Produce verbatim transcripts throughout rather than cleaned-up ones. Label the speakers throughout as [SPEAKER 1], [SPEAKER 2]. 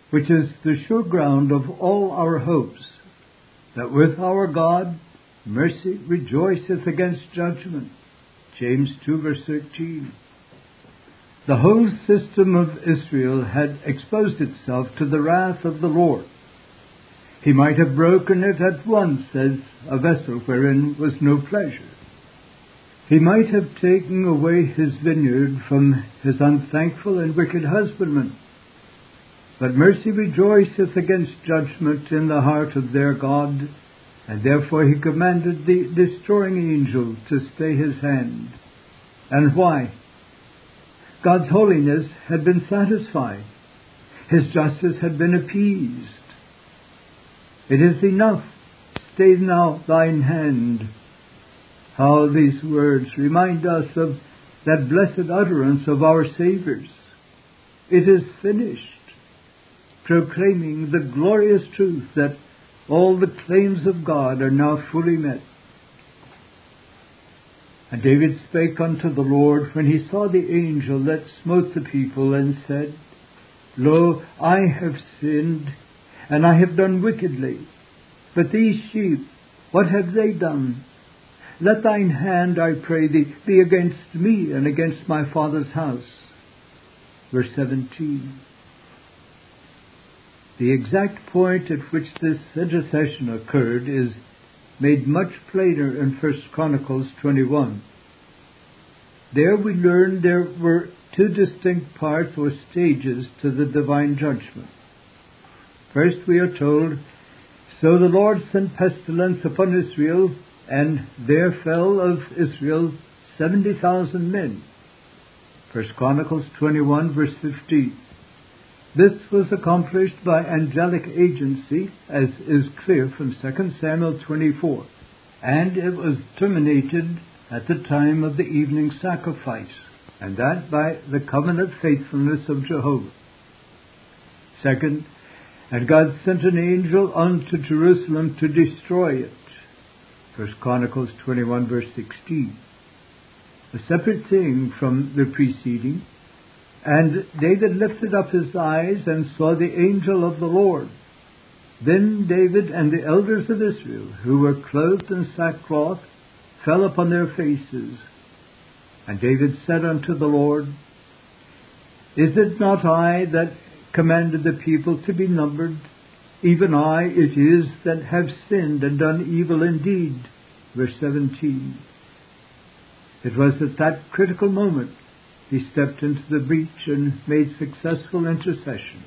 [SPEAKER 1] which is the sure ground of all our hopes, that with our God mercy rejoiceth against judgment. James two, verse thirteen. The whole system of Israel had exposed itself to the wrath of the Lord. He might have broken it at once as a vessel wherein was no pleasure. He might have taken away his vineyard from his unthankful and wicked husbandman. But mercy rejoiceth against judgment in the heart of their God, and therefore he commanded the destroying angel to stay his hand. And why? God's holiness had been satisfied. His justice had been appeased. It is enough. Stay now thine hand. How these words remind us of that blessed utterance of our Saviour's. It is finished, proclaiming the glorious truth that all the claims of God are now fully met. And David spake unto the Lord when he saw the angel that smote the people, and said, Lo, I have sinned, and I have done wickedly. But these sheep, what have they done? Let thine hand, I pray thee, be against me and against my father's house. Verse seventeen. The exact point at which this intercession occurred is made much plainer in First Chronicles twenty-one. There we learn there were two distinct parts or stages to the divine judgment. First we are told, So the Lord sent pestilence upon Israel, and there fell of Israel seventy thousand men. First Chronicles twenty-one, verse fifteen. This was accomplished by angelic agency, as is clear from Second Samuel twenty-four, and it was terminated at the time of the evening sacrifice, and that by the covenant faithfulness of Jehovah. Second, and God sent an angel unto Jerusalem to destroy it. First Chronicles twenty-one, verse sixteen. A separate thing from the preceding. And David lifted up his eyes and saw the angel of the Lord. Then David and the elders of Israel, who were clothed in sackcloth, fell upon their faces. And David said unto the Lord, Is it not I that commanded the people to be numbered? Even I it is that have sinned and done evil indeed. Verse seventeen. It was at that critical moment he stepped into the breach and made successful intercession.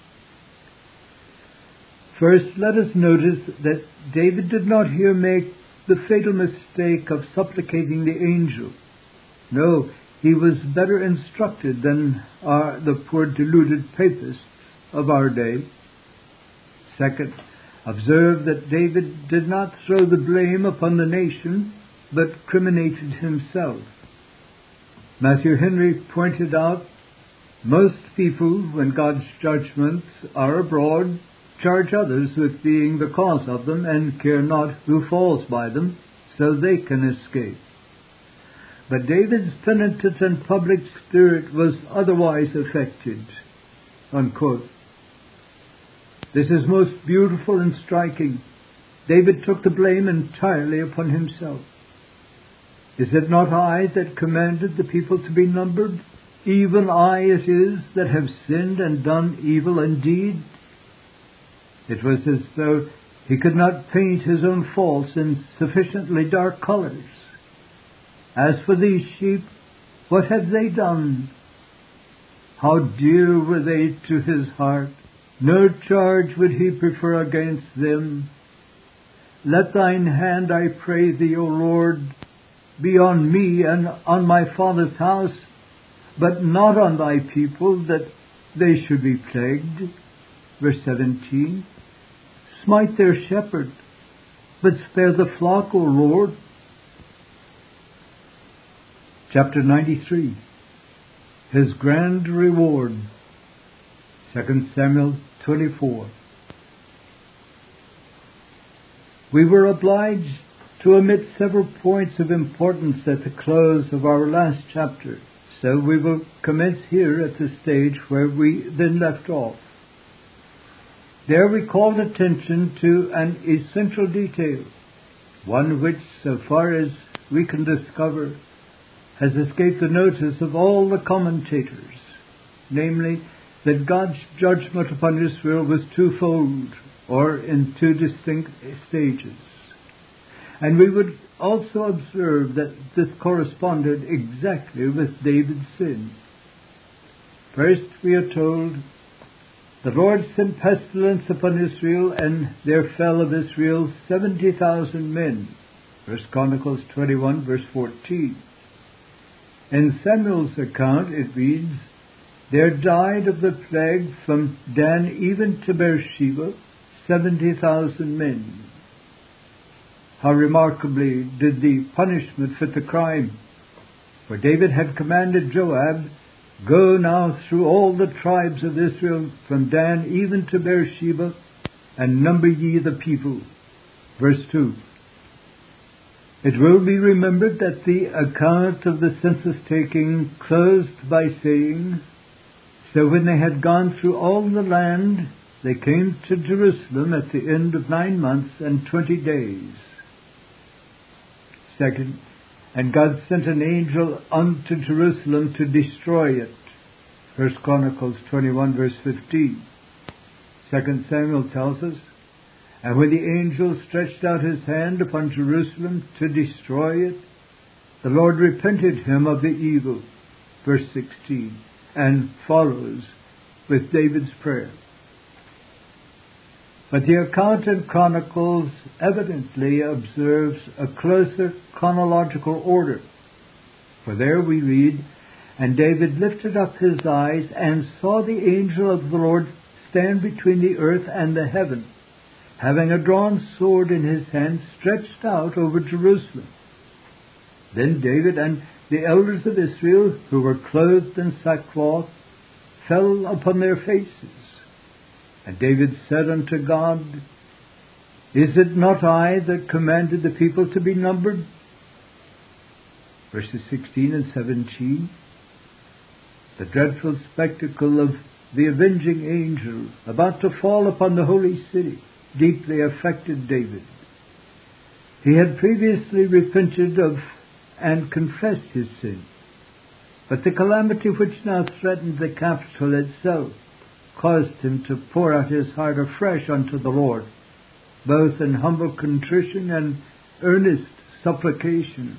[SPEAKER 1] First, let us notice that David did not here make the fatal mistake of supplicating the angel. No, he was better instructed than are the poor deluded papists of our day. Second, observe that David did not throw the blame upon the nation, but criminated himself. Matthew Henry pointed out, most people, when God's judgments are abroad, charge others with being the cause of them, and care not who falls by them, so they can escape. But David's penitent and public spirit was otherwise affected. Unquote. This is most beautiful and striking. David took the blame entirely upon himself. Is it not I that commanded the people to be numbered? Even I it is that have sinned and done evil indeed. It was as though he could not paint his own faults in sufficiently dark colors. As for these sheep, what have they done? How dear were they to his heart! No charge would he prefer against them. Let thine hand, I pray thee, O Lord, be on me and on my father's house, but not on thy people, that they should be plagued. Verse seventeen. Smite their shepherd, but spare the flock, O Lord. Chapter ninety-three. His grand reward. Second Samuel twenty-four. We were obliged to omit several points of importance at the close of our last chapter, so we will commence here at the stage where we then left off. There we called attention to an essential detail, one which, so far as we can discover, has escaped the notice of all the commentators, namely that God's judgment upon Israel was twofold, or in two distinct stages. And we would also observe that this corresponded exactly with David's sin. First, we are told, the Lord sent pestilence upon Israel, and there fell of Israel seventy thousand men. First Chronicles twenty-one, verse fourteen. In Samuel's account it reads, there died of the plague from Dan even to Beersheba seventy thousand men. How remarkably did the punishment fit the crime! For David had commanded Joab, go now through all the tribes of Israel from Dan even to Beersheba, and number ye the people. Verse two. It will be remembered that the account of the census taking closed by saying, so when they had gone through all the land, they came to Jerusalem at the end of nine months and twenty days. Second, and God sent an angel unto Jerusalem to destroy it. First Chronicles twenty-one, verse fifteen. Second Samuel tells us, and when the angel stretched out his hand upon Jerusalem to destroy it, the Lord repented him of the evil. Verse sixteen, and follows with David's prayer. But the account in Chronicles evidently observes a closer chronological order. For there we read, and David lifted up his eyes and saw the angel of the Lord stand between the earth and the heaven, having a drawn sword in his hand stretched out over Jerusalem. Then David and the elders of Israel, who were clothed in sackcloth, fell upon their faces. And David said unto God, is it not I that commanded the people to be numbered? Verses sixteen and seventeen. The dreadful spectacle of the avenging angel about to fall upon the holy city deeply affected David. He had previously repented of and confessed his sin, but the calamity which now threatened the capital itself caused him to pour out his heart afresh unto the Lord, both in humble contrition and earnest supplication.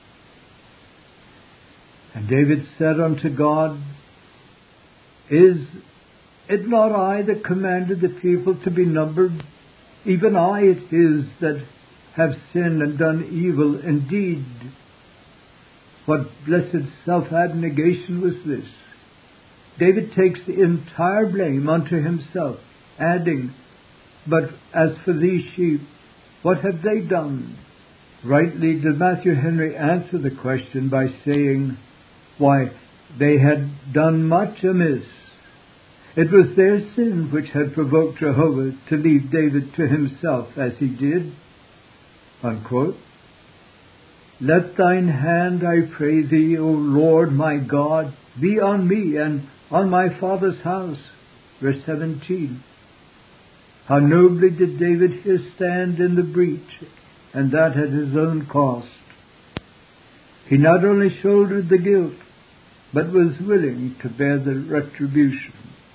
[SPEAKER 1] And David said unto God, is it not I that commanded the people to be numbered? Even I it is that have sinned and done evil. Indeed, what blessed self-abnegation was this! David takes the entire blame unto himself, adding, but as for these sheep, what have they done? Rightly did Matthew Henry answer the question by saying, why, they had done much amiss. It was their sin which had provoked Jehovah to leave David to himself as he did. Unquote. Let thine hand, I pray thee, O Lord my God, be on me and on my father's house. Verse seventeen. How nobly did David here stand in the breach, and that at his own cost. He not only shouldered the guilt, but was willing to bear the retribution.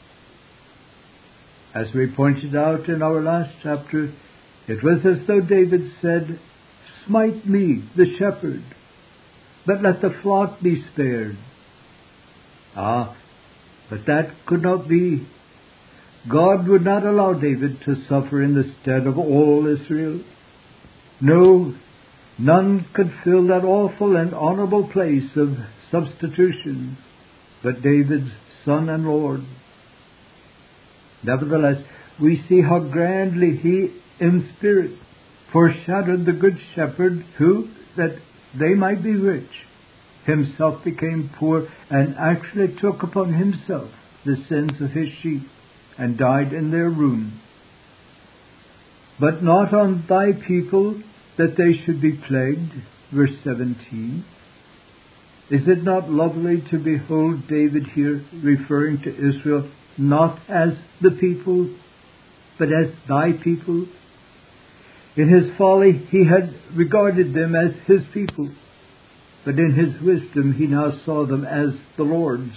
[SPEAKER 1] As we pointed out in our last chapter, it was as though David said, smite me, the shepherd, but let the flock be spared. Ah, but that could not be. God would not allow David to suffer in the stead of all Israel. No, none could fill that awful and honorable place of substitution but David's Son and Lord. Nevertheless, we see how grandly he, in spirit, foreshadowed the Good Shepherd who, that they might be rich, himself became poor and actually took upon himself the sins of his sheep and died in their room. But not on thy people that they should be plagued. Verse seventeen. Is it not lovely to behold David here referring to Israel not as the people, but as thy people. In his folly he had regarded them as his people, but in his wisdom he now saw them as the Lord's.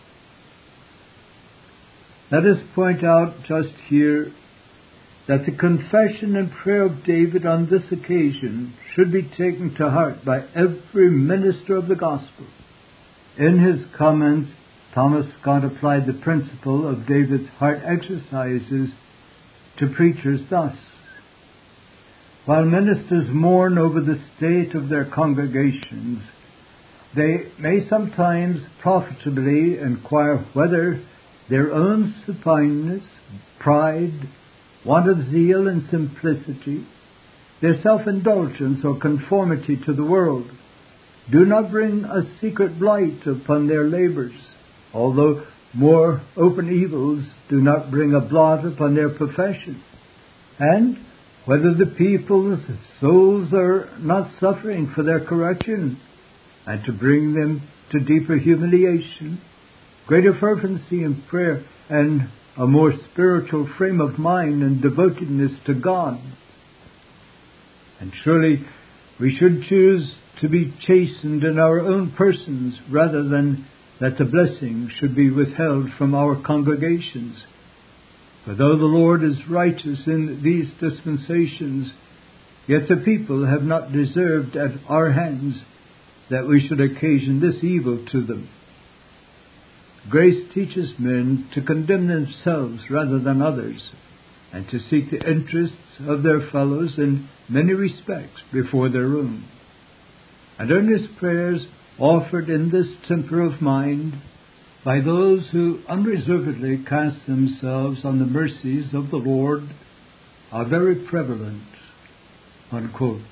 [SPEAKER 1] Let us point out just here that the confession and prayer of David on this occasion should be taken to heart by every minister of the gospel. In his comments, Thomas Scott applied the principle of David's heart exercises to preachers thus: while ministers mourn over the state of their congregations, they may sometimes profitably inquire whether their own supineness, pride, want of zeal and simplicity, their self-indulgence or conformity to the world, do not bring a secret blight upon their labors, although more open evils do not bring a blot upon their profession, and whether the people's souls are not suffering for their correction, and to bring them to deeper humiliation, greater fervency in prayer, and a more spiritual frame of mind and devotedness to God. And surely we should choose to be chastened in our own persons rather than that the blessing should be withheld from our congregations. For though the Lord is righteous in these dispensations, yet the people have not deserved at our hands that we should occasion this evil to them. Grace teaches men to condemn themselves rather than others, and to seek the interests of their fellows in many respects before their own. And earnest prayers offered in this temper of mind by those who unreservedly cast themselves on the mercies of the Lord are very prevalent." Unquote.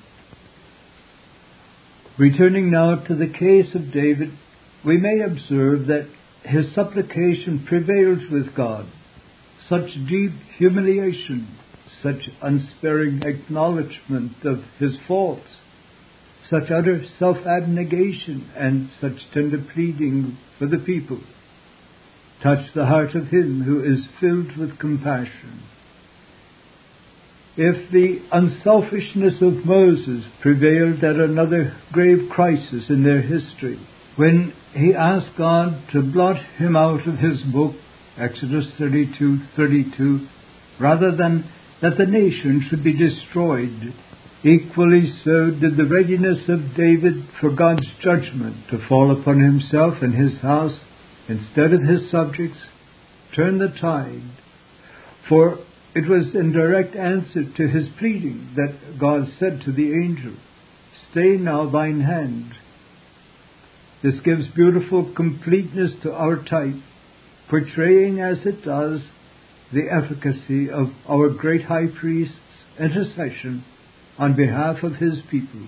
[SPEAKER 1] Returning now to the case of David, we may observe that his supplication prevails with God. Such deep humiliation, such unsparing acknowledgement of his faults, such utter self-abnegation, and such tender pleading for the people touch the heart of him who is filled with compassion. If the unselfishness of Moses prevailed at another grave crisis in their history, when he asked God to blot him out of his book, Exodus thirty-two thirty-two, rather than that the nation should be destroyed, equally so did the readiness of David for God's judgment to fall upon himself and his house instead of his subjects turn the tide. For it was in direct answer to his pleading that God said to the angel, "Stay now thine hand." This gives beautiful completeness to our type, portraying as it does the efficacy of our great high priest's intercession on behalf of his people.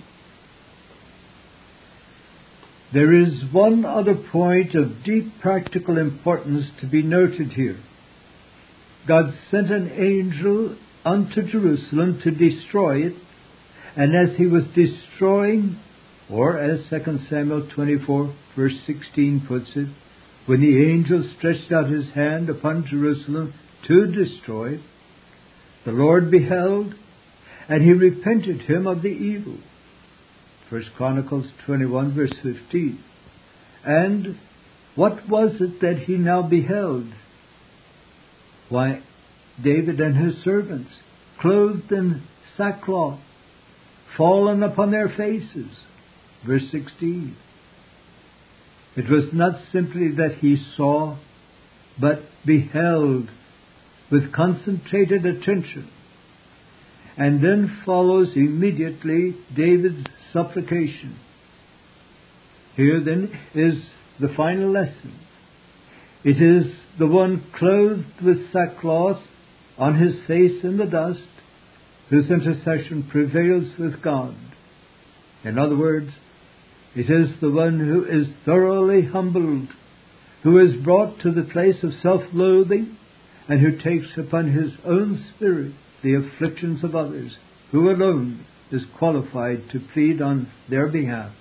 [SPEAKER 1] There is one other point of deep practical importance to be noted here. God sent an angel unto Jerusalem to destroy it, and as he was destroying, or as Second Samuel twenty-four verse sixteen puts it, when the angel stretched out his hand upon Jerusalem to destroy it, the Lord beheld, and he repented him of the evil. First Chronicles twenty-one verse fifteen. And what was it that he now beheld? Why, David and his servants, clothed in sackcloth, fallen upon their faces. Verse sixteen. It was not simply that he saw, but beheld with concentrated attention. And then follows immediately David's supplication. Here then is the final lesson. It is the one clothed with sackcloth, on his face in the dust, whose intercession prevails with God. In other words, it is the one who is thoroughly humbled, who is brought to the place of self-loathing, and who takes upon his own spirit the afflictions of others, who alone is qualified to plead on their behalf.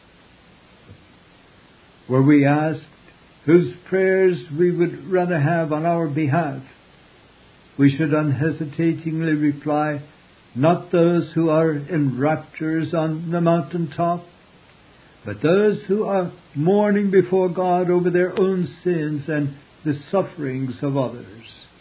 [SPEAKER 1] Were we asked whose prayers we would rather have on our behalf, we should unhesitatingly reply, not those who are in raptures on the mountaintop, but those who are mourning before God over their own sins and the sufferings of others.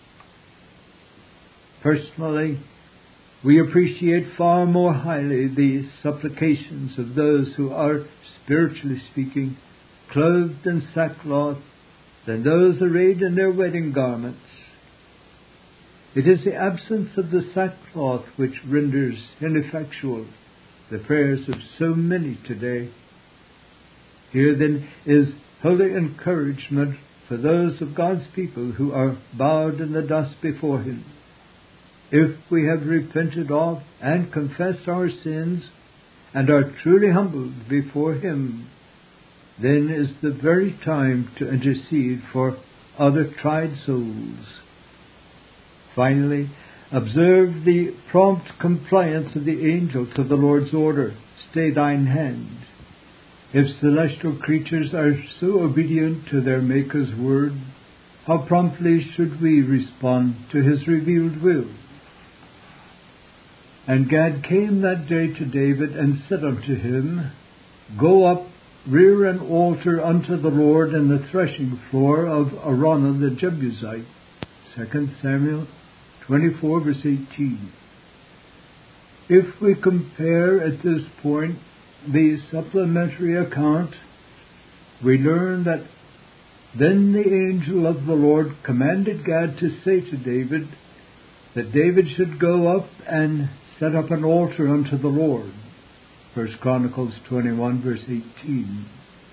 [SPEAKER 1] Personally, we appreciate far more highly the supplications of those who are, spiritually speaking, clothed in sackcloth than those arrayed in their wedding garments. It is the absence of the sackcloth which renders ineffectual the prayers of so many today. Here then is holy encouragement for those of God's people who are bowed in the dust before Him. If we have repented of and confessed our sins and are truly humbled before Him, then is the very time to intercede for other tried souls. Finally, observe the prompt compliance of the angel to the Lord's order, "Stay thine hand." If celestial creatures are so obedient to their Maker's word, how promptly should we respond to His revealed will? And Gad came that day to David and said unto him, Go up, rear an altar unto the Lord in the threshing floor of Araunah the Jebusite. Second Samuel twenty-four, verse eighteen. If we compare at this point the supplementary account, we learn that then the angel of the Lord commanded Gad to say to David that David should go up and set up an altar unto the Lord. First Chronicles twenty-one, verse eighteen.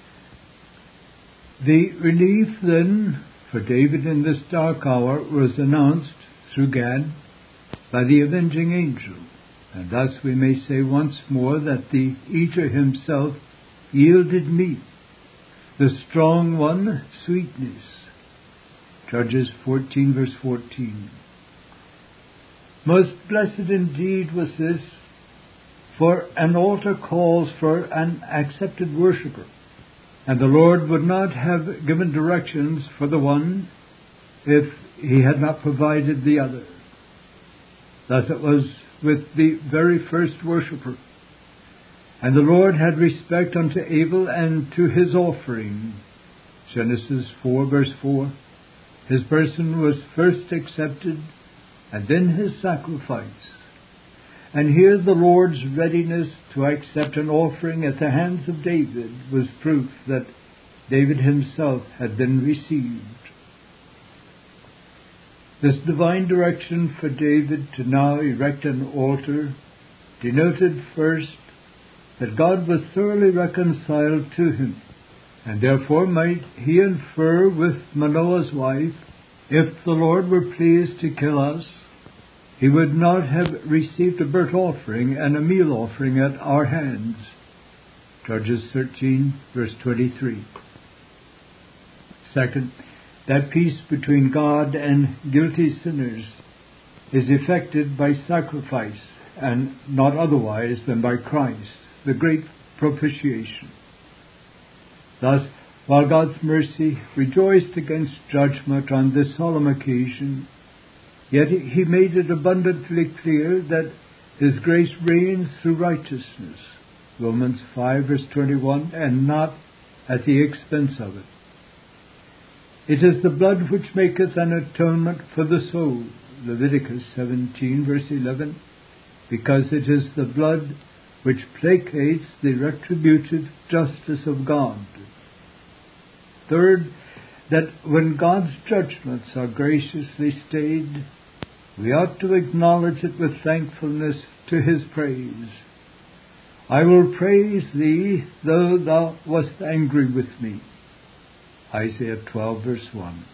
[SPEAKER 1] The relief then for David in this dark hour was announced through Gad by the avenging angel. And thus we may say once more that the eater himself yielded meat, the strong one sweetness. Judges fourteen, verse fourteen. Most blessed indeed was this, for an altar calls for an accepted worshipper, and the Lord would not have given directions for the one if He had not provided the other. Thus it was with the very first worshipper. And the Lord had respect unto Abel and to his offering. Genesis four, verse four. His person was first accepted, and then his sacrifice. And here the Lord's readiness to accept an offering at the hands of David was proof that David himself had been received. This divine direction for David to now erect an altar denoted first that God was thoroughly reconciled to him, and therefore might he infer with Manoah's wife, if the Lord were pleased to kill us, He would not have received a burnt offering and a meal offering at our hands. Judges thirteen, verse twenty-three. Second, that peace between God and guilty sinners is effected by sacrifice, and not otherwise than by Christ, the great propitiation. Thus, while God's mercy rejoiced against judgment on this solemn occasion, yet He made it abundantly clear that His grace reigns through righteousness, Romans five, verse twenty-one, and not at the expense of it. It is the blood which maketh an atonement for the soul, Leviticus seventeen, verse eleven, because it is the blood which placates the retributive justice of God. Third, that when God's judgments are graciously stayed, we ought to acknowledge it with thankfulness to His praise. I will praise Thee, though Thou wast angry with me. Isaiah twelve, verse one.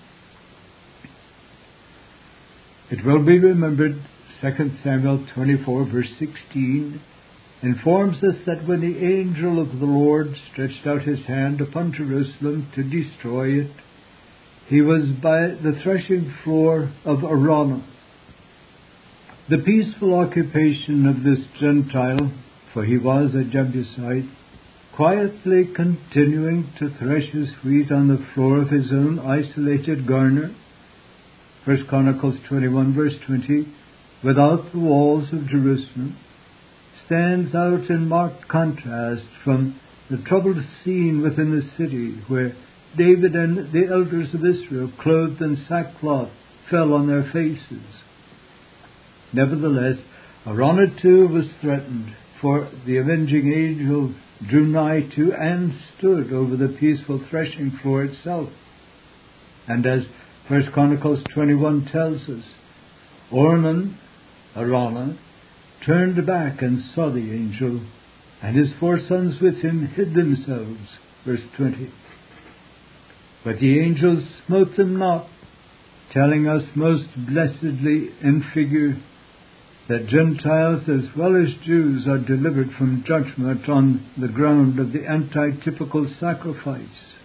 [SPEAKER 1] It will be remembered, Second Samuel twenty-four, verse sixteen, informs us that when the angel of the Lord stretched out his hand upon Jerusalem to destroy it, he was by the threshing floor of Araunah. The peaceful occupation of this Gentile, for he was a Jebusite, quietly continuing to thresh his wheat on the floor of his own isolated garner, First Chronicles twenty-one, verse twenty, without the walls of Jerusalem, stands out in marked contrast from the troubled scene within the city where David and the elders of Israel, clothed in sackcloth, fell on their faces. Nevertheless, Araunah too was threatened, for the avenging angel drew nigh to and stood over the peaceful threshing floor itself. And as First Chronicles twenty-one tells us, Ornan, Araunah, turned back and saw the angel, and his four sons with him hid themselves. Verse twenty. But the angel smote them not, telling us most blessedly in figure that Gentiles as well as Jews are delivered from judgment on the ground of the antitypical sacrifice.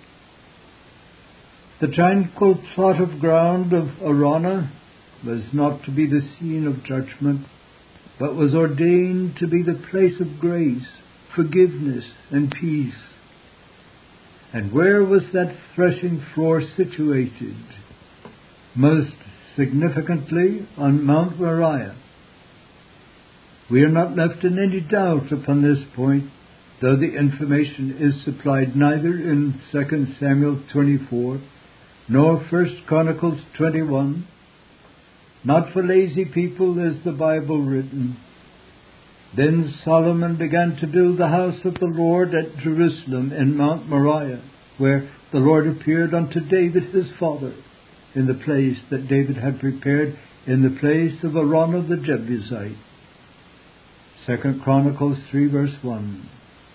[SPEAKER 1] The tranquil plot of ground of Araunah was not to be the scene of judgment, but was ordained to be the place of grace, forgiveness, and peace. And where was that threshing floor situated? Most significantly on Mount Moriah. We are not left in any doubt upon this point, though the information is supplied neither in Second Samuel twenty-four nor First Chronicles twenty-one. Not for lazy people is the Bible written. Then Solomon began to build the house of the Lord at Jerusalem in Mount Moriah, where the Lord appeared unto David his father, in the place that David had prepared in the place of Araunah the Jebusite. Second Chronicles three, verse one.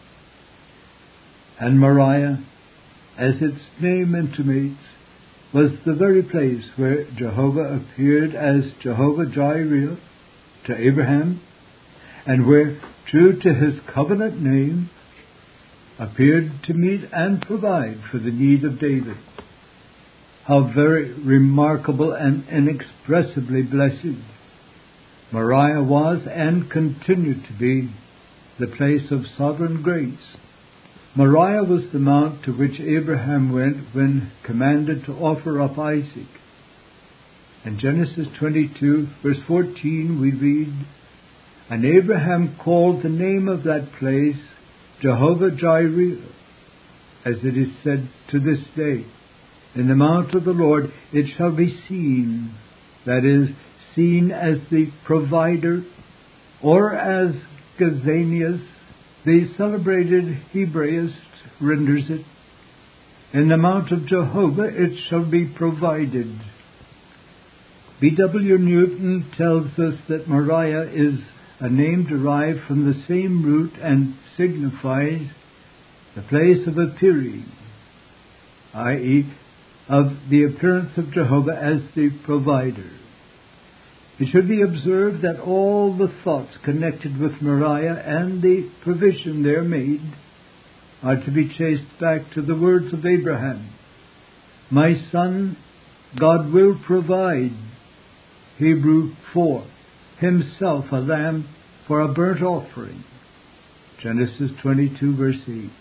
[SPEAKER 1] And Moriah, as its name intimates, was the very place where Jehovah appeared as Jehovah-Jireh to Abraham, and where, true to his covenant name, appeared to meet and provide for the need of David. How very remarkable and inexpressibly blessed Moriah was and continued to be the place of sovereign grace. Moriah was the mount to which Abraham went when commanded to offer up Isaac. In Genesis twenty-two, verse fourteen, we read, And Abraham called the name of that place Jehovah-Jireh, as it is said to this day, In the mount of the Lord it shall be seen, that is, seen as the provider, or as Gazanias, the celebrated Hebraist, renders it, In the mount of Jehovah it shall be provided. B W Newton tells us that Moriah is a name derived from the same root and signifies the place of appearing, that is, of the appearance of Jehovah as the provider. It should be observed that all the thoughts connected with Moriah and the provision there made are to be traced back to the words of Abraham. My son, God will provide, Hebrew four, himself a lamb for a burnt offering, Genesis twenty-two, verse eight.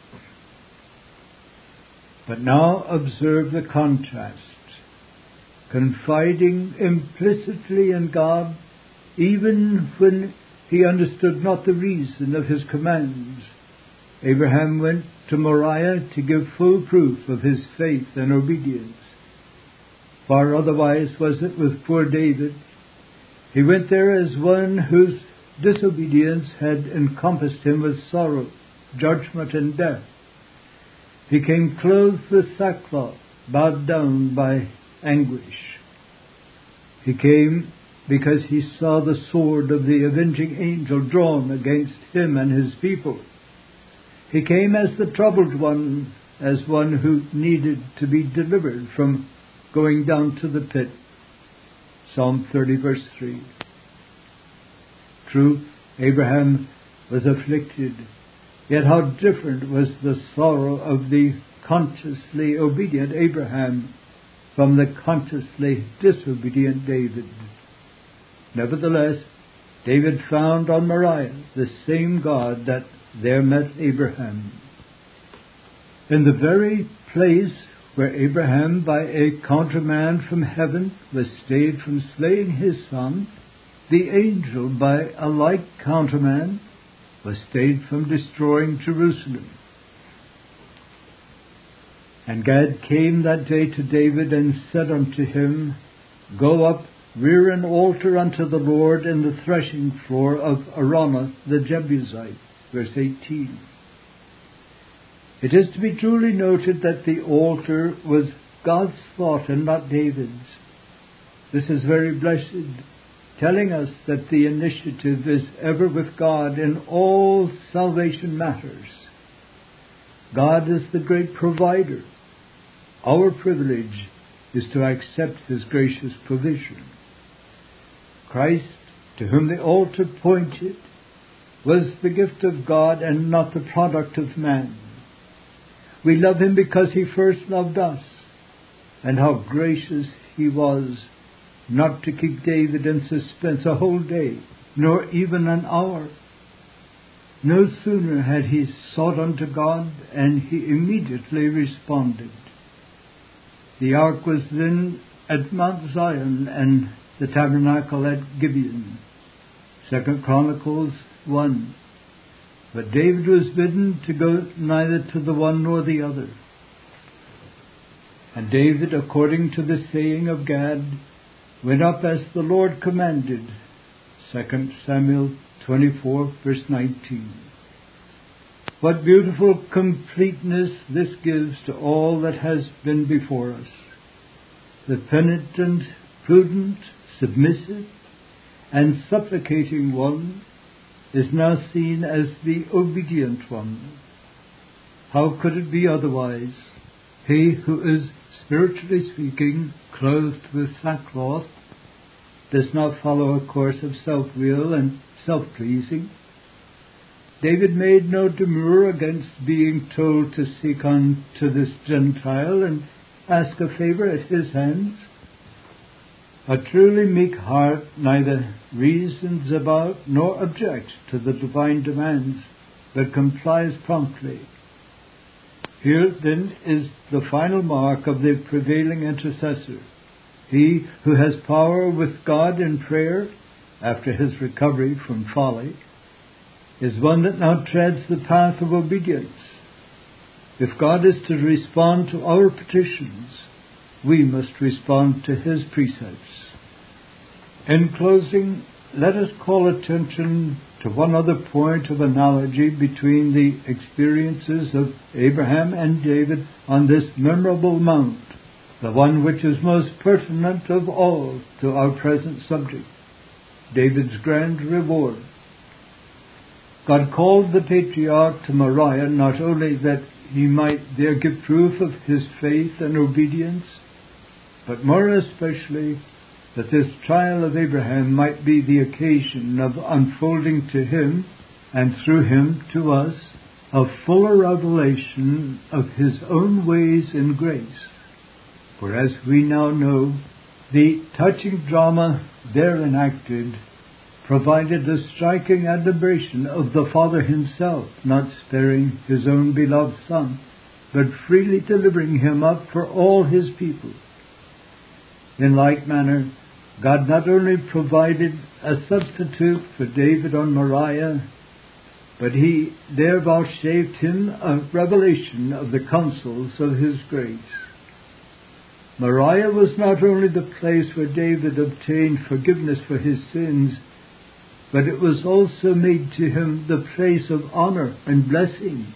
[SPEAKER 1] But now observe the contrast. Confiding implicitly in God, even when he understood not the reason of his commands, Abraham went to Moriah to give full proof of his faith and obedience. Far otherwise was it with poor David. He went there as one whose disobedience had encompassed him with sorrow, judgment, and death. He came clothed with sackcloth, bowed down by anguish. He came because he saw the sword of the avenging angel drawn against him and his people. He came as the troubled one, as one who needed to be delivered from going down to the pit. Psalm thirty, verse three. True, Abraham was afflicted, yet how different was the sorrow of the consciously obedient Abraham from the consciously disobedient David. Nevertheless, David found on Moriah the same God that there met Abraham. In the very place where Abraham, by a countermand from heaven, was stayed from slaying his son, the angel, by a like countermand, was stayed from destroying Jerusalem. And Gad came that day to David and said unto him, Go up, rear an altar unto the Lord in the threshing floor of Araunah the Jebusite. Verse eighteen. It is to be truly noted that the altar was God's thought and not David's. This is very blessed, telling us that the initiative is ever with God in all salvation matters. God is the great provider. Our privilege is to accept His gracious provision. Christ, to whom the altar pointed, was the gift of God and not the product of man. We love Him because He first loved us, and how gracious He was not to keep David in suspense a whole day, nor even an hour. No sooner had he sought unto God, and he immediately responded. The ark was then at Mount Zion, and the tabernacle at Gibeon. Second Chronicles one. But David was bidden to go neither to the one nor the other. And David, according to the saying of Gad, went up as the Lord commanded. Second Samuel twenty-four, verse nineteen. What beautiful completeness this gives to all that has been before us. The penitent, prudent, submissive, and supplicating one is now seen as the obedient one. How could it be otherwise? He who is, spiritually speaking, clothed with sackcloth, does not follow a course of self-will and self-pleasing. David made no demur against being told to seek unto this Gentile and ask a favor at his hands. A truly meek heart neither reasons about nor objects to the divine demands, but complies promptly. Here, then, is the final mark of the prevailing intercessor. He who has power with God in prayer, after his recovery from folly, is one that now treads the path of obedience. If God is to respond to our petitions, we must respond to His precepts. In closing, let us call attention to one other point of analogy between the experiences of Abraham and David on this memorable mount, the one which is most pertinent of all to our present subject, David's grand reward. God called the patriarch to Moriah not only that he might there give proof of his faith and obedience, but more especially that this trial of Abraham might be the occasion of unfolding to him, and through him to us, a fuller revelation of his own ways in grace. For as we now know, the touching drama there enacted provided a striking adumbration of the Father Himself, not sparing His own beloved Son, but freely delivering Him up for all His people. In like manner, God not only provided a substitute for David on Moriah, but He there vouchsafed him a revelation of the counsels of His grace. Moriah was not only the place where David obtained forgiveness for his sins, but it was also made to him the place of honor and blessing.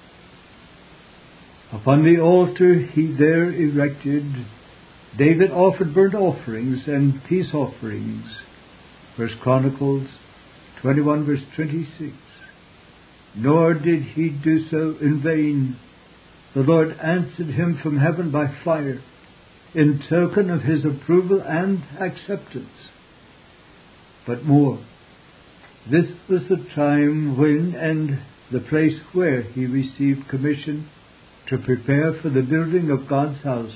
[SPEAKER 1] Upon the altar he there erected, David offered burnt offerings and peace offerings. First Chronicles twenty-one, verse twenty-six. Nor did he do so in vain. The Lord answered him from heaven by fire, in token of His approval and acceptance. But more, this was the time when and the place where he received commission to prepare for the building of God's house.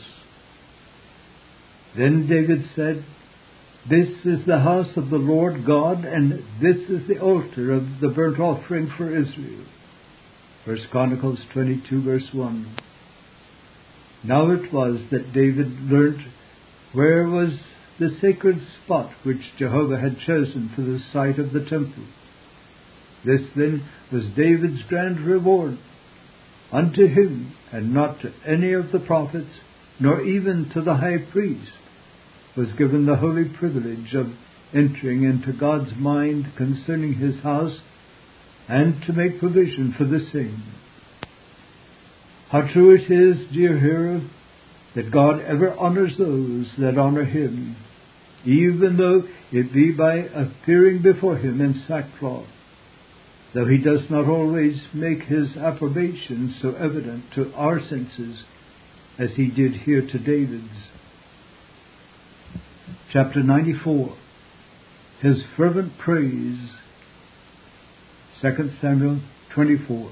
[SPEAKER 1] Then David said, This is the house of the Lord God, and this is the altar of the burnt offering for Israel. First Chronicles twenty-two, verse one. Now it was that David learnt where was the sacred spot which Jehovah had chosen for the site of the temple. This then was David's grand reward. Unto him, and not to any of the prophets, nor even to the high priest, was given the holy privilege of entering into God's mind concerning his house, and to make provision for the same. How true it is, dear hearer, that God ever honors those that honor him, even though it be by appearing before him in sackcloth, though he does not always make his approbation so evident to our senses as he did here to David's. Chapter ninety-four. His fervent praise. Second Samuel twenty-four.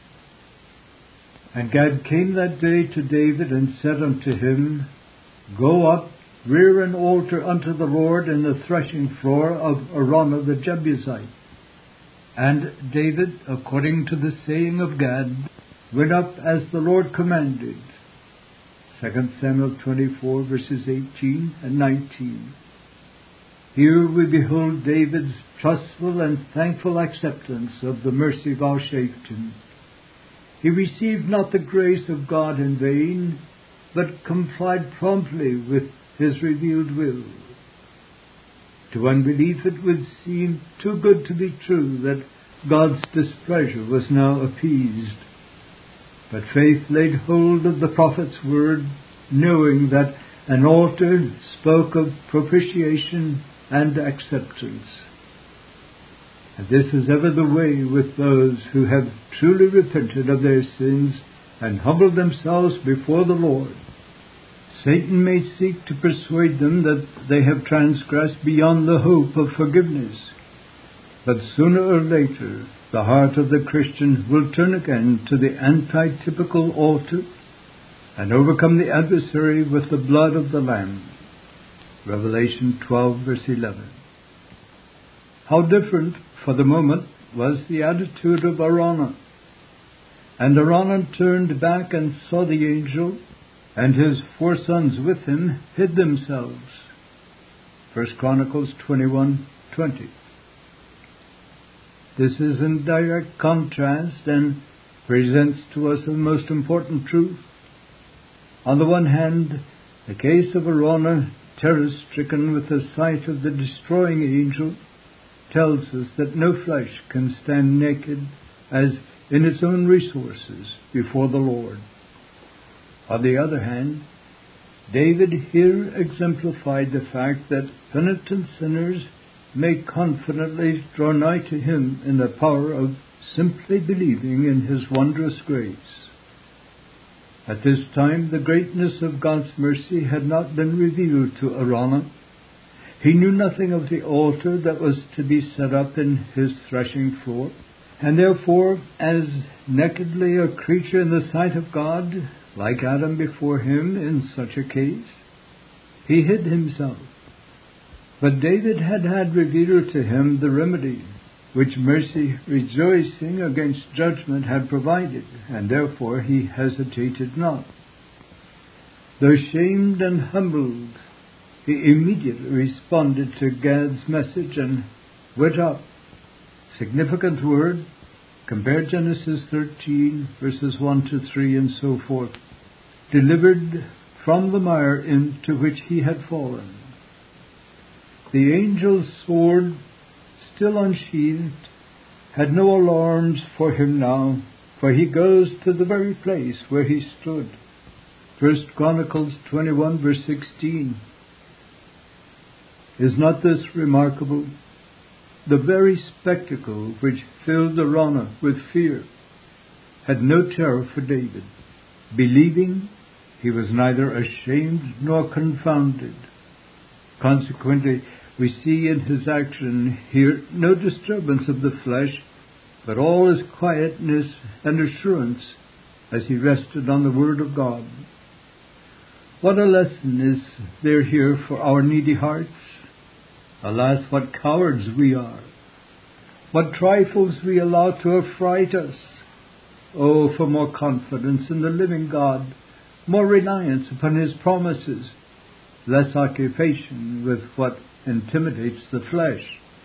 [SPEAKER 1] And Gad came that day to David and said unto him, Go up, rear an altar unto the Lord in the threshing floor of Araunah the Jebusite. And David, according to the saying of Gad, went up as the Lord commanded. Second Samuel twenty-four, verses eighteen and nineteen. Here we behold David's trustful and thankful acceptance of the mercy vouchsafed him. He received not the grace of God in vain, but complied promptly with his revealed will. To unbelief it would seem too good to be true that God's displeasure was now appeased. But faith laid hold of the prophet's word, knowing that an altar spoke of propitiation and acceptance. And this is ever the way with those who have truly repented of their sins and humbled themselves before the Lord. Satan may seek to persuade them that they have transgressed beyond the hope of forgiveness. But sooner or later, the heart of the Christian will turn again to the antitypical altar and overcome the adversary with the blood of the Lamb. Revelation twelve, verse eleven. How different, for the moment, was the attitude of Araunah. And Araunah turned back and saw the angel, and his four sons with him hid themselves. First Chronicles twenty-one, twenty. This is in direct contrast and presents to us a most important truth. On the one hand, the case of Araunah, terror-stricken with the sight of the destroying angel, tells us that no flesh can stand naked as in its own resources before the Lord. On the other hand, David here exemplified the fact that penitent sinners may confidently draw nigh to him in the power of simply believing in his wondrous grace. At this time, the greatness of God's mercy had not been revealed to Araunah. He knew nothing of the altar that was to be set up in his threshing floor, and therefore, as nakedly a creature in the sight of God, like Adam before him in such a case, he hid himself. But David had had revealed to him the remedy which mercy, rejoicing against judgment, had provided, and therefore he hesitated not. Though shamed and humbled, he immediately responded to Gad's message and went up. Significant word. Compare Genesis thirteen, verses one to three, and so forth. Delivered from the mire into which he had fallen. The angel's sword, still unsheathed, had no alarms for him now, for he goes to the very place where he stood. First Chronicles twenty-one, verse sixteen. Is not this remarkable? The very spectacle which filled Araunah with fear had no terror for David. Believing, he was neither ashamed nor confounded. Consequently, we see in his action here no disturbance of the flesh, but all his quietness and assurance as he rested on the Word of God. What a lesson is there here for our needy hearts! Alas, what cowards we are! What trifles we allow to affright us! Oh, for more confidence in the living God, more reliance upon his promises, less occupation with what intimidates the flesh.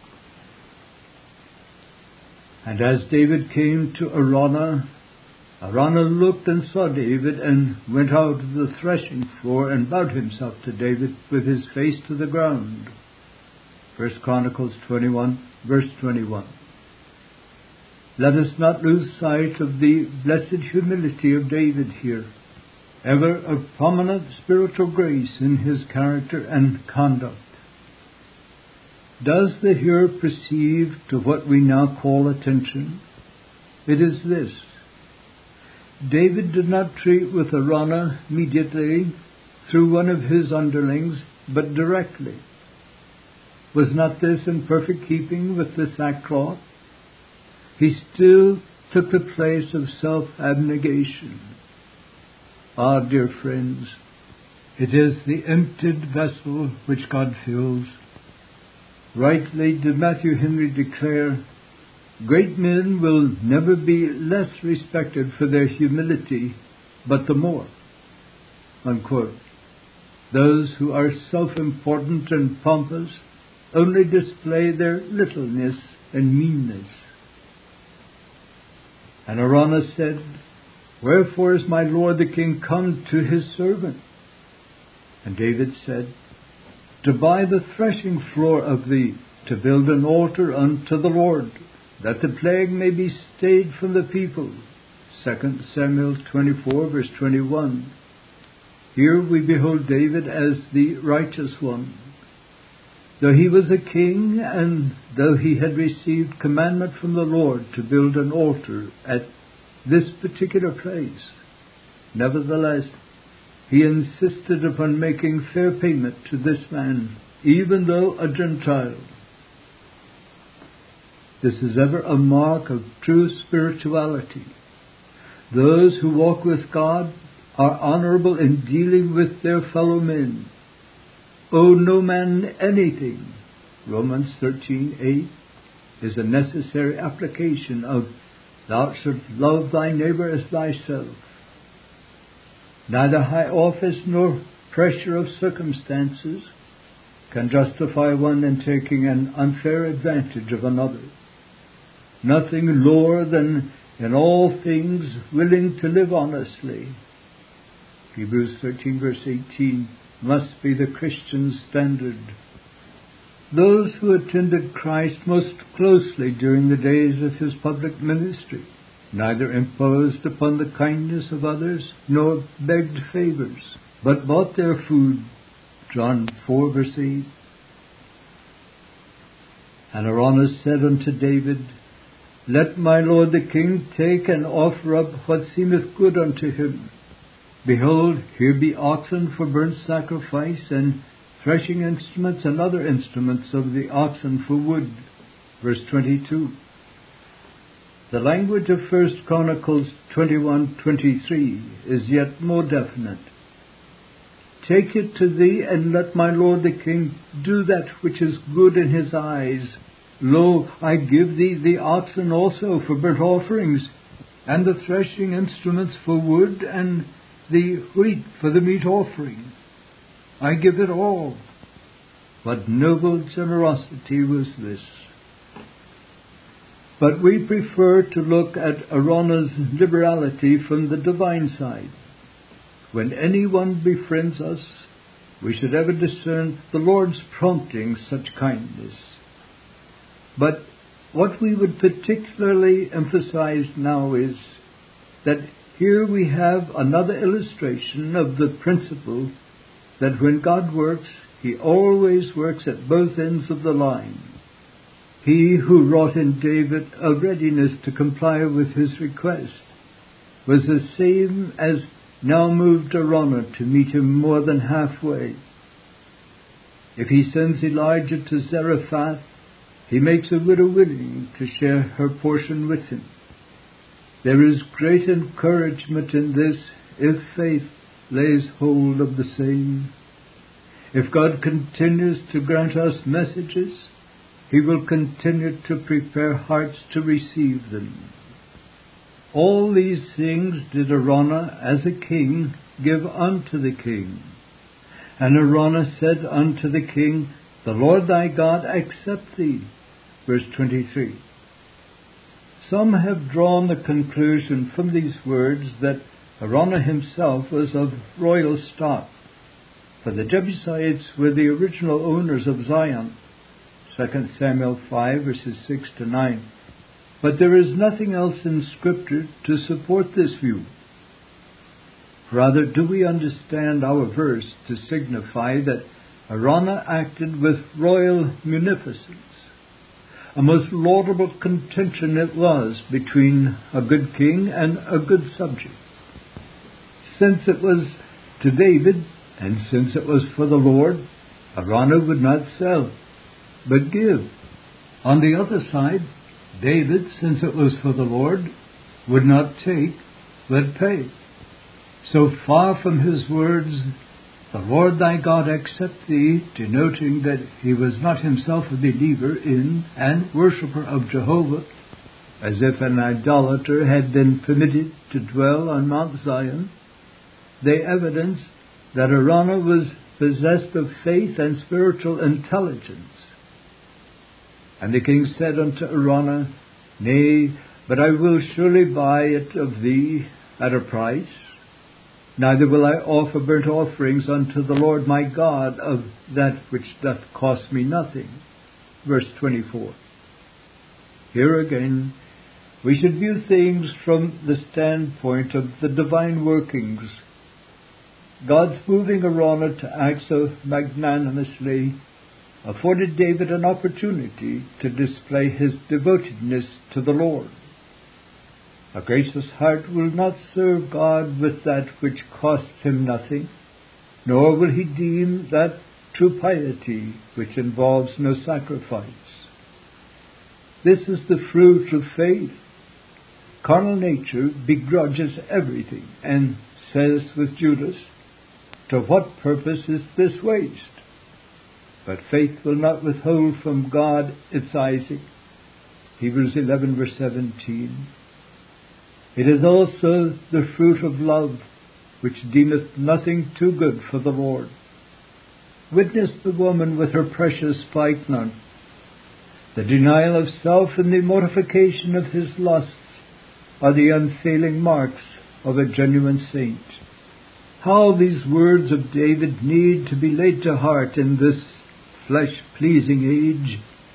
[SPEAKER 1] And as David came to Araunah, Araunah looked and saw David and went out of the threshing floor and bowed himself to David with his face to the ground. First Chronicles twenty-one, verse twenty-one. Let us not lose sight of the blessed humility of David here, ever of prominent spiritual grace in his character and conduct. Does the hearer perceive to what we now call attention? It is this. David did not treat with Araunah immediately through one of his underlings, but directly. Was not this in perfect keeping with the sackcloth? He still took the place of self-abnegation. Ah, dear friends, it is the emptied vessel which God fills. Rightly did Matthew Henry declare, great men will never be less respected for their humility, but the more. Unquote. Those who are self-important and pompous only display their littleness and meanness. And Araunah said, wherefore is my lord the king come to his servant? And David said, to buy the threshing floor of thee, to build an altar unto the Lord, that the plague may be stayed from the people. Second Samuel twenty-four, verse twenty-one. Here we behold David as the righteous one. Though he was a king, and though he had received commandment from the Lord to build an altar at this particular place, nevertheless, he insisted upon making fair payment to this man, even though a Gentile. This is ever a mark of true spirituality. Those who walk with God are honorable in dealing with their fellow men. Owe no man anything. Romans thirteen eight is a necessary application of thou shalt love thy neighbor as thyself. Neither high office nor pressure of circumstances can justify one in taking an unfair advantage of another. Nothing lower than in all things willing to live honestly. Hebrews thirteen verse eighteen must be the Christian standard. Those who attended Christ most closely during the days of his public ministry neither imposed upon the kindness of others, nor begged favors, but bought their food. John four, verse eight. And Araunah said unto David, let my lord the king take and offer up what seemeth good unto him. Behold, here be oxen for burnt sacrifice, and threshing instruments and other instruments of the oxen for wood. Verse twenty-two. The language of First Chronicles twenty-one twenty-three is yet more definite. Take it to thee, and let my lord the king do that which is good in his eyes. Lo, I give thee the oxen also for burnt offerings, and the threshing instruments for wood, and the wheat for the meat offering. I give it all. What noble generosity was this! But we prefer to look at Araunah's liberality from the divine side. When anyone befriends us, we should ever discern the Lord's prompting such kindness. But what we would particularly emphasize now is that here we have another illustration of the principle that when God works, He always works at both ends of the line. He who wrought in David a readiness to comply with his request was the same as now moved Araunah to meet him more than halfway. If he sends Elijah to Zarephath, he makes a widow willing to share her portion with him. There is great encouragement in this if faith lays hold of the same. If God continues to grant us messages, He will continue to prepare hearts to receive them. All these things did Araunah as a king give unto the king. And Araunah said unto the king, The Lord thy God accept thee. Verse twenty-three. Some have drawn the conclusion from these words that Araunah himself was of royal stock, for the Jebusites were the original owners of Zion. Second Samuel five, verses six to nine. But there is nothing else in Scripture to support this view. Rather, do we understand our verse to signify that Araunah acted with royal munificence. A most laudable contention it was between a good king and a good subject. Since it was to David, and since it was for the Lord, Araunah would not sell, but give. On the other side, David, since it was for the Lord, would not take, but pay. So far from his words, The Lord thy God accept thee, denoting that he was not himself a believer in and worshipper of Jehovah, as if an idolater had been permitted to dwell on Mount Zion, they evidence that Araunah was possessed of faith and spiritual intelligence. And the king said unto Araunah, Nay, but I will surely buy it of thee at a price. Neither will I offer burnt offerings unto the Lord my God of that which doth cost me nothing. Verse twenty-four. Here again, we should view things from the standpoint of the divine workings. God's moving Araunah to act so magnanimously afforded David an opportunity to display his devotedness to the Lord. A gracious heart will not serve God with that which costs him nothing, nor will he deem that true piety which involves no sacrifice. This is the fruit of faith. Carnal nature begrudges everything and says with Judas, To what purpose is this waste? But faith will not withhold from God its Isaac. Hebrews eleven, verse seventeen. It is also the fruit of love, which deemeth nothing too good for the Lord. Witness the woman with her precious spikenard. The denial of self and the mortification of his lusts are the unfailing marks of a genuine saint. How these words of David need to be laid to heart in this flesh-pleasing age.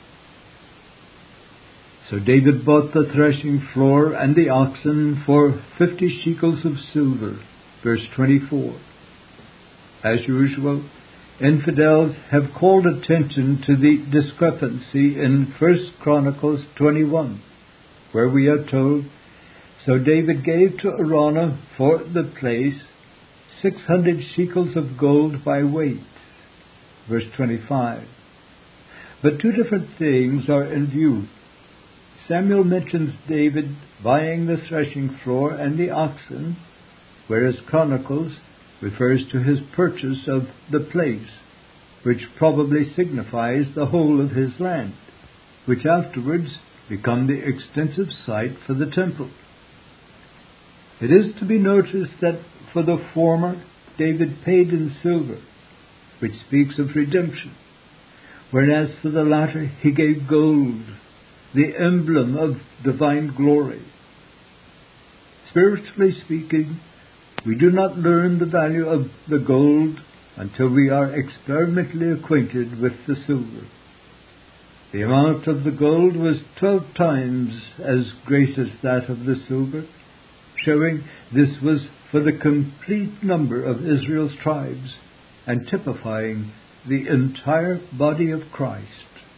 [SPEAKER 1] So David bought the threshing floor and the oxen for fifty shekels of silver. Verse twenty-four. As usual, infidels have called attention to the discrepancy in First Chronicles twenty-one, where we are told, So David gave to Araunah for the place six hundred shekels of gold by weight. Verse twenty-five. But two different things are in view. Samuel mentions David buying the threshing floor and the oxen, whereas Chronicles refers to his purchase of the place, which probably signifies the whole of his land, which afterwards become the extensive site for the temple. It is to be noticed that for the former, David paid in silver, which speaks of redemption, whereas for the latter he gave gold, the emblem of divine glory. Spiritually speaking, we do not learn the value of the gold until we are experimentally acquainted with the silver. The amount of the gold was twelve times as great as that of the silver, showing this was for the complete number of Israel's tribes and typifying the entire body of Christ.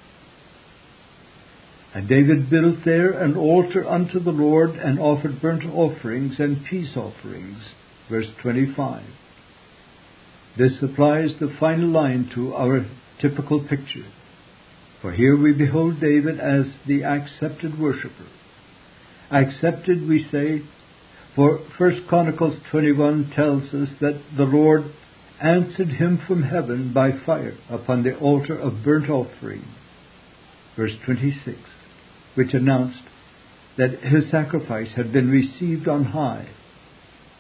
[SPEAKER 1] And David built there an altar unto the Lord and offered burnt offerings and peace offerings. Verse twenty-five. This applies the final line to our typical picture. For here we behold David as the accepted worshipper. Accepted, we say, for First Chronicles twenty-one tells us that the Lord answered him from heaven by fire upon the altar of burnt offering. Verse twenty-six, which announced that his sacrifice had been received on high.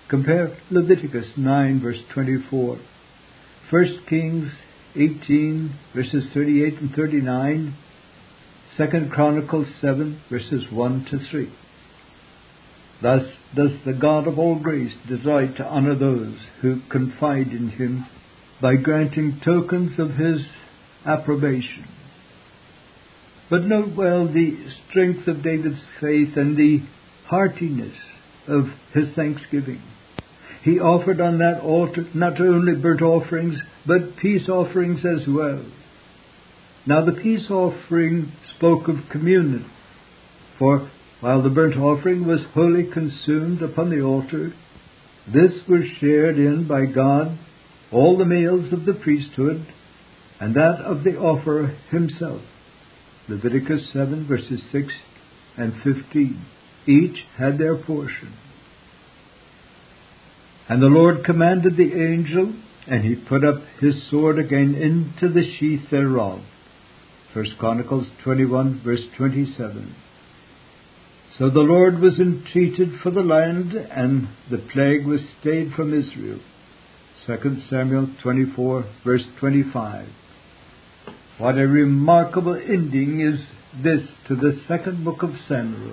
[SPEAKER 1] Compare Leviticus nine, verse twenty-four, First Kings eighteen, verses thirty-eight and thirty-nine, Second Chronicles seven, verses one to three. Thus does the God of all grace desire to honor those who confide in Him by granting tokens of His approbation. But note well the strength of David's faith and the heartiness of his thanksgiving. He offered on that altar not only burnt offerings, but peace offerings as well. Now the peace offering spoke of communion, for while the burnt offering was wholly consumed upon the altar, this was shared in by God, all the males of the priesthood, and that of the offerer himself. Leviticus seven, verses six and fifteen. Each had their portion. And the Lord commanded the angel, and he put up his sword again into the sheath thereof. First Chronicles twenty-one, verse twenty-seven. So the Lord was entreated for the land, and the plague was stayed from Israel. Second Samuel twenty-four, verse twenty-five. What a remarkable ending is this to the second book of Samuel.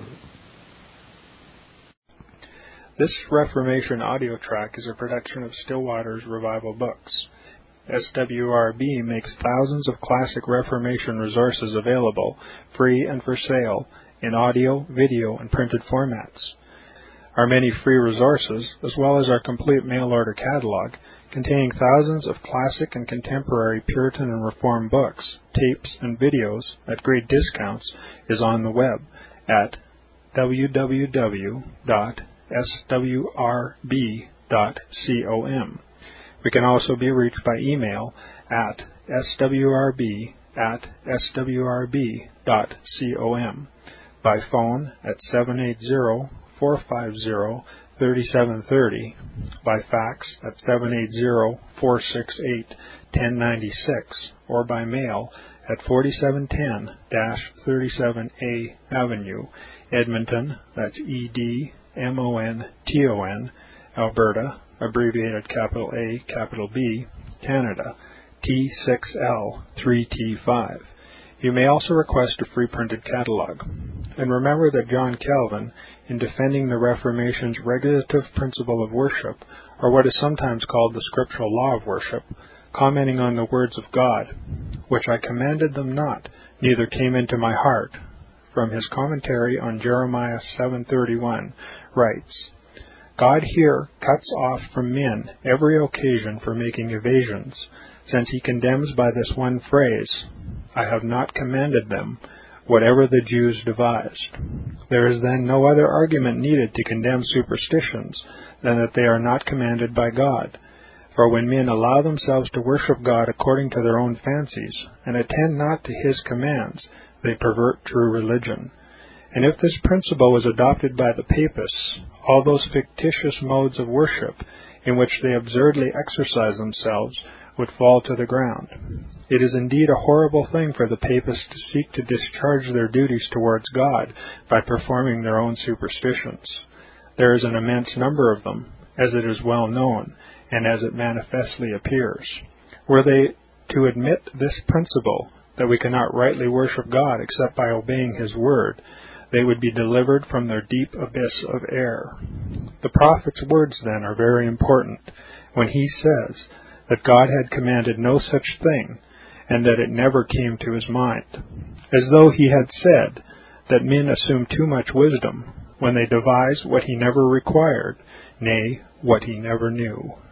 [SPEAKER 2] This Reformation audio track is a production of Stillwater's Revival Books. S W R B makes thousands of classic Reformation resources available, free and for sale, in audio, video, and printed formats. Our many free resources, as well as our complete mail-order catalog, containing thousands of classic and contemporary Puritan and Reformed books, tapes, and videos at great discounts, is on the web at w w w dot s w r b dot com. We can also be reached by email at s w r b at s w r b dot com, by phone at seven eight zero, four five zero, three seven three zero, by fax at seven eight zero, four six eight, one zero nine six, or by mail at forty-seven ten thirty-seven A Avenue, Edmonton, that's E D M O N T O N, Alberta, abbreviated capital A, capital B, Canada, T six L three T five. You may also request a free printed catalog. And remember that John Calvin, in defending the Reformation's regulative principle of worship, or what is sometimes called the scriptural law of worship, commenting on the words of God, which I commanded them not, neither came into my heart, from his commentary on Jeremiah seven thirty-one, writes, God here cuts off from men every occasion for making evasions, since he condemns by this one phrase, I have not commanded them, whatever the Jews devised. There is then no other argument needed to condemn superstitions than that they are not commanded by God. For when men allow themselves to worship God according to their own fancies, and attend not to his commands, they pervert true religion. And if this principle was adopted by the papists, all those fictitious modes of worship in which they absurdly exercise themselves would fall to the ground. It is indeed a horrible thing for the papists to seek to discharge their duties towards God by performing their own superstitions. There is an immense number of them, as it is well known, and as it manifestly appears. Were they to admit this principle, that we cannot rightly worship God except by obeying his word, they would be delivered from their deep abyss of error. The prophet's words, then, are very important, when he says that God had commanded no such thing, and that it never came to his mind, as though he had said that men assume too much wisdom when they devise what he never required, nay, what he never knew.